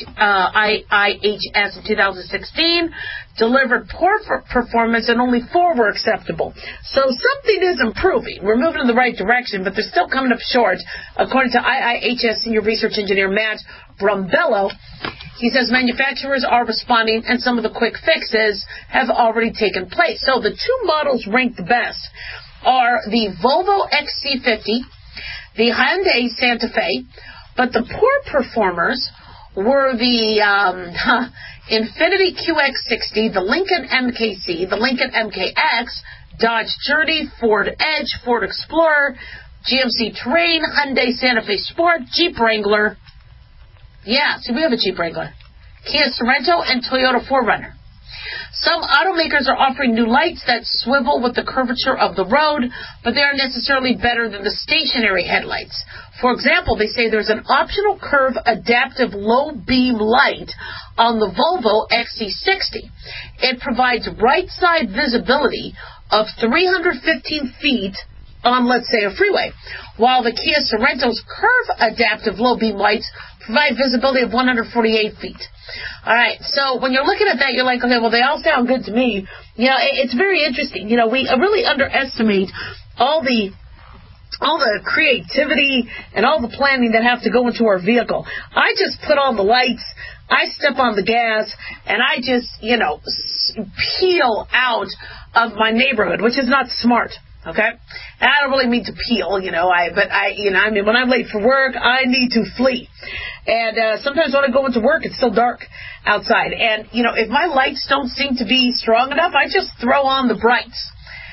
D: IIHS in 2016 delivered poor performance, and only 4 were acceptable. So something is improving. We're moving in the right direction, but they're still coming up short, according to IIHS Senior Research Engineer Matt Brumbello. He says manufacturers are responding, and some of the quick fixes have already taken place. So the 2 models ranked the best are the Volvo XC50, the Hyundai Santa Fe, but the poor performers were the Infiniti QX60, the Lincoln MKC, the Lincoln MKX, Dodge Journey, Ford Edge, Ford Explorer, GMC Terrain, Hyundai Santa Fe Sport, Jeep Wrangler. Yeah, see, we have a Jeep Wrangler. Kia Sorento and Toyota 4Runner. Some automakers are offering new lights that swivel with the curvature of the road, but they aren't necessarily better than the stationary headlights. For example, they say there's an optional curve adaptive low beam light on the Volvo XC60. It provides right side visibility of 315 feet on, let's say, a freeway, while the Kia Sorento's curve adaptive low beam lights provide visibility of 148 feet. All right, so when you're looking at that, you're like, okay, well, they all sound good to me. You know, it's very interesting. You know, we really underestimate all the creativity and all the planning that have to go into our vehicle. I just put on the lights, I step on the gas, and I just, peel out of my neighborhood, which is not smart. Okay? And I don't really mean to peel, when I'm late for work, I need to flee. And sometimes when I go into work, it's still dark outside. And, if my lights don't seem to be strong enough, I just throw on the brights.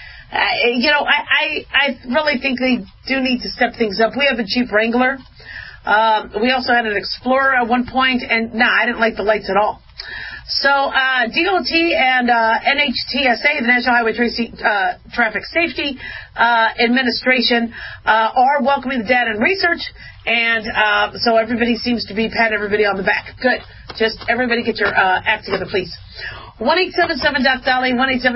D: I really think they do need to step things up. We have a Jeep Wrangler. We also had an Explorer at one point, and I didn't like the lights at all. So DOT and NHTSA, the National Highway Traffic Safety Administration, are welcoming the data and research, and so everybody seems to be patting everybody on the back. Good. Just everybody get your act together, please. 1-877-DOC-DALI,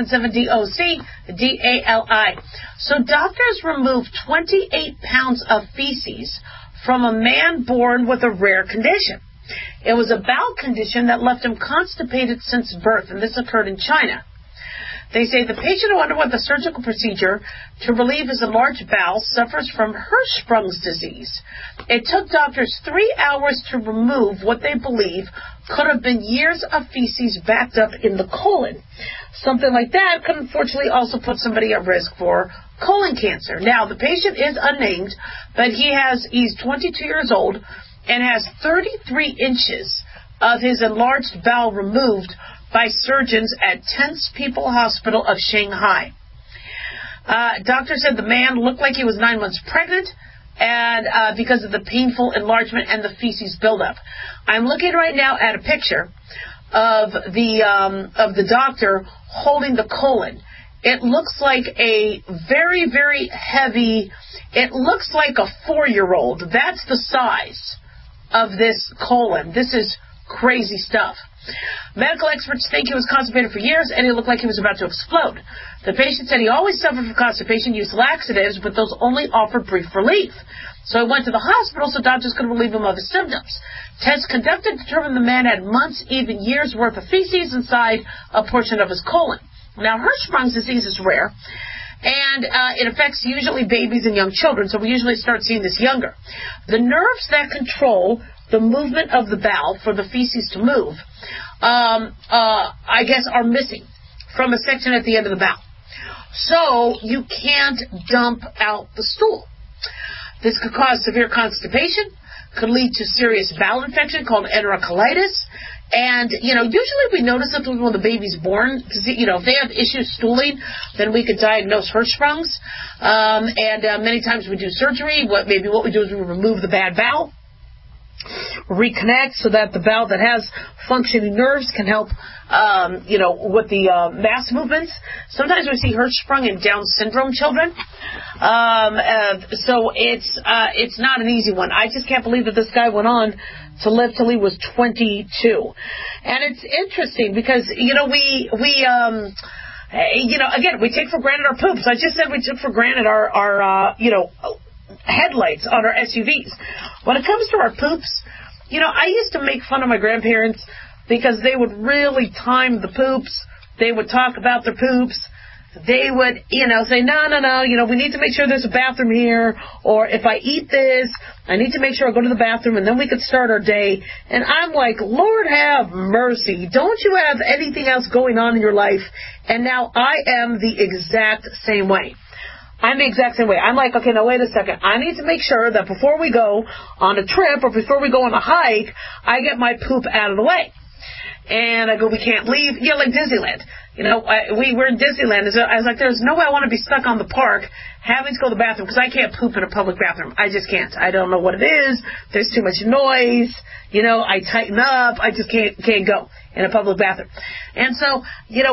D: 1-877-DOC-DALI. So doctors removed 28 pounds of feces from a man born with a rare condition. It was a bowel condition that left him constipated since birth, and this occurred in China. They say the patient who underwent the surgical procedure to relieve his enlarged bowel suffers from Hirschsprung's disease. It took doctors 3 hours to remove what they believe could have been years of feces backed up in the colon. Something like that could unfortunately also put somebody at risk for colon cancer. Now, the patient is unnamed, but he's 22 years old and has 33 inches of his enlarged bowel removed by surgeons at Tense People Hospital of Shanghai. Doctor said the man looked like he was 9 months pregnant, and because of the painful enlargement and the feces buildup. I'm looking right now at a picture of the doctor holding the colon. It looks like a very, very heavy. It looks like a 4-year-old. That's the size of this colon. This is crazy stuff. Medical experts think he was constipated for years, and he looked like he was about to explode. The patient said he always suffered from constipation, used laxatives, but those only offered brief relief. So he went to the hospital so doctors could relieve him of his symptoms. Tests conducted determined the man had months, even years' worth of feces inside a portion of his colon. Now, Hirschsprung's disease is rare, and it affects usually babies and young children, so we usually start seeing this younger. The nerves that control the movement of the bowel for the feces to move, I guess, are missing from a section at the end of the bowel. So you can't dump out the stool. This could cause severe constipation, could lead to serious bowel infection called enterocolitis. And, usually we notice it when the baby's born. Because, if they have issues stooling, then we could diagnose Hirschsprung's. Many times we do surgery. What we do is we remove the bad bowel, reconnect so that the bowel that has functioning nerves can help, with the mass movements. Sometimes we see Hirschsprung in Down syndrome children. So it's not an easy one. I just can't believe that this guy went on to live till he was 22. And it's interesting because, again, we take for granted our poops. I just said we took for granted our headlights on our SUVs. When it comes to our poops, I used to make fun of my grandparents because they would really time the poops. They would talk about their poops. They would, say, no, we need to make sure there's a bathroom here. Or if I eat this, I need to make sure I go to the bathroom and then we could start our day. And I'm like, Lord have mercy. Don't you have anything else going on in your life? And now I am the exact same way. I'm the exact same way. I'm like, okay, now wait a second. I need to make sure that before we go on a trip or before we go on a hike, I get my poop out of the way. And I go, we can't leave. Like Disneyland. We were in Disneyland. I was like, there's no way I want to be stuck on the park having to go to the bathroom because I can't poop in a public bathroom. I just can't. I don't know what it is. There's too much noise. I tighten up. I just can't go in a public bathroom. And so,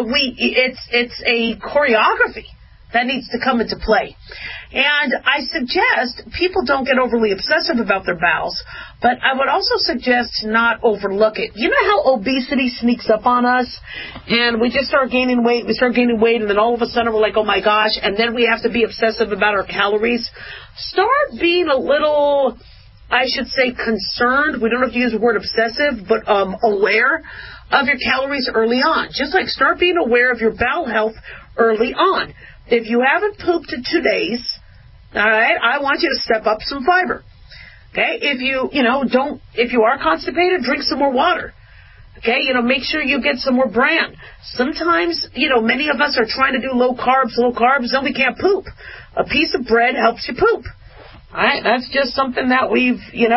D: it's a choreography that needs to come into play. And I suggest people don't get overly obsessive about their bowels, but I would also suggest not overlook it. You know how obesity sneaks up on us and we just start gaining weight, and then all of a sudden we're like, oh my gosh, and then we have to be obsessive about our calories? Start being a little, I should say, concerned. We don't have to use the word obsessive, but aware of your calories early on. Just like start being aware of your bowel health early on. If you haven't pooped in 2 days, all right, I want you to step up some fiber. Okay? If you are constipated, drink some more water. Okay? Make sure you get some more bran. Sometimes, many of us are trying to do low carbs, then we can't poop. A piece of bread helps you poop. All right? That's just something that we've,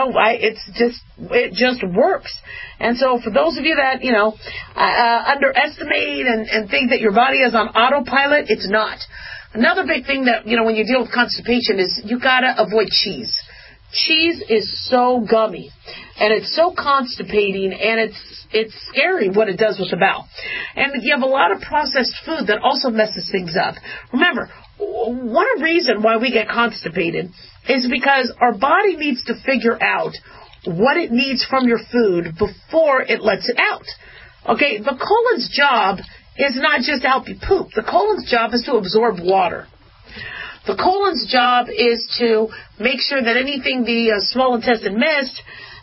D: it just works. And so for those of you that, underestimate and think that your body is on autopilot, it's not. Another big thing that, when you deal with constipation is you gotta avoid cheese. Cheese is so gummy and it's so constipating and it's scary what it does with the bowel. And you have a lot of processed food that also messes things up. Remember, one reason why we get constipated is because our body needs to figure out what it needs from your food before it lets it out. Okay, the colon's job is not just to help you poop. The colon's job is to absorb water. The colon's job is to make sure that anything the small intestine missed,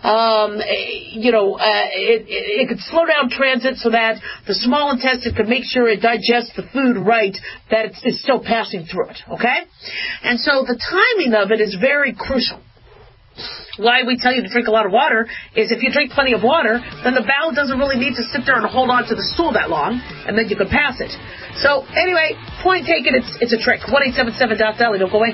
D: it could slow down transit so that the small intestine could make sure it digests the food right, that it's still passing through it, okay? And so the timing of it is very crucial. Why we tell you to drink a lot of water is if you drink plenty of water, then the bowel doesn't really need to sit there and hold on to the stool that long, and then you can pass it. So anyway, point taken, it's a trick. 1-877-DOC-DALY, don't go away.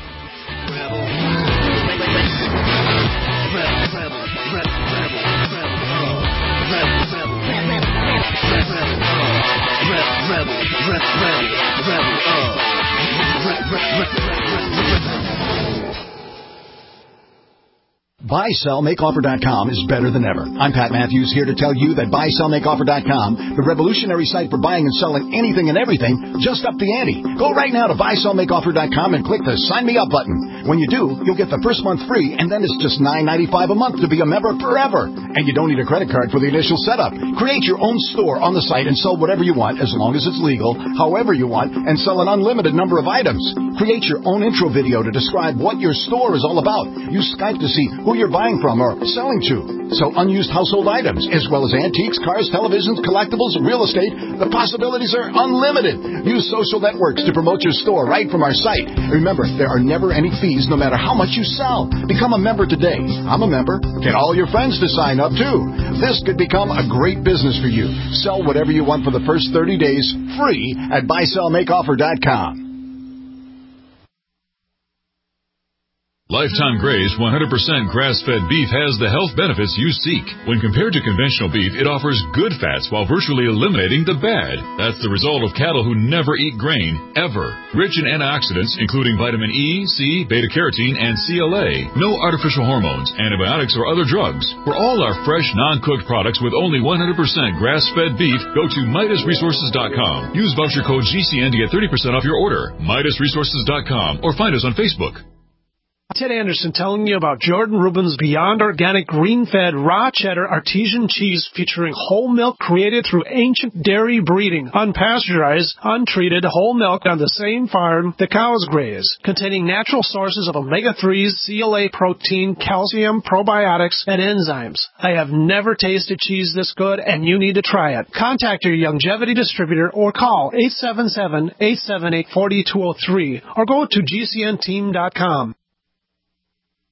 A: BuySellMakeOffer.com is better than ever. I'm Pat Matthews here to tell you that BuySellMakeOffer.com, the revolutionary site for buying and selling anything and everything, just up the ante. Go right now to BuySellMakeOffer.com and click the Sign Me Up button. When you do, you'll get the first month free, and then it's just $9.95 a month to be a member forever. And you don't need a credit card for the initial setup. Create your own store on the site and sell whatever you want, as long as it's legal, however you want, and sell an unlimited number of items. Create your own intro video to describe what your store is all about. Use Skype to see who you're buying from or selling to. Sell unused household items, as well as antiques, cars, televisions, collectibles, real estate. The possibilities are unlimited. Use social networks to promote your store right from our site. Remember, there are never any fees no matter how much you sell. Become a member today. I'm a member. Get all your friends to sign up too. This could become a great business for you. Sell whatever you want for the first 30 days free at BuySellMakeOffer.com.
B: Lifetime Graze 100% grass-fed beef has the health benefits you seek. When compared to conventional beef, it offers good fats while virtually eliminating the bad. That's the result of cattle who never eat grain, ever. Rich in antioxidants, including vitamin E, C, beta-carotene, and CLA. No artificial hormones, antibiotics, or other drugs. For all our fresh, non-cooked products with only 100% grass-fed beef, go to MidasResources.com. Use voucher code GCN to get 30% off your order. MidasResources.com or find us on Facebook.
V: Ted Anderson telling you about Jordan Rubin's Beyond Organic Green-Fed Raw Cheddar Artesian Cheese featuring whole milk created through ancient dairy breeding, unpasteurized, untreated whole milk on the same farm the cows graze, containing natural sources of omega-3s, CLA protein, calcium, probiotics, and enzymes. I have never tasted cheese this good, and you need to try it. Contact your Longevity distributor or call 877-878-4203 or go to GCNteam.com.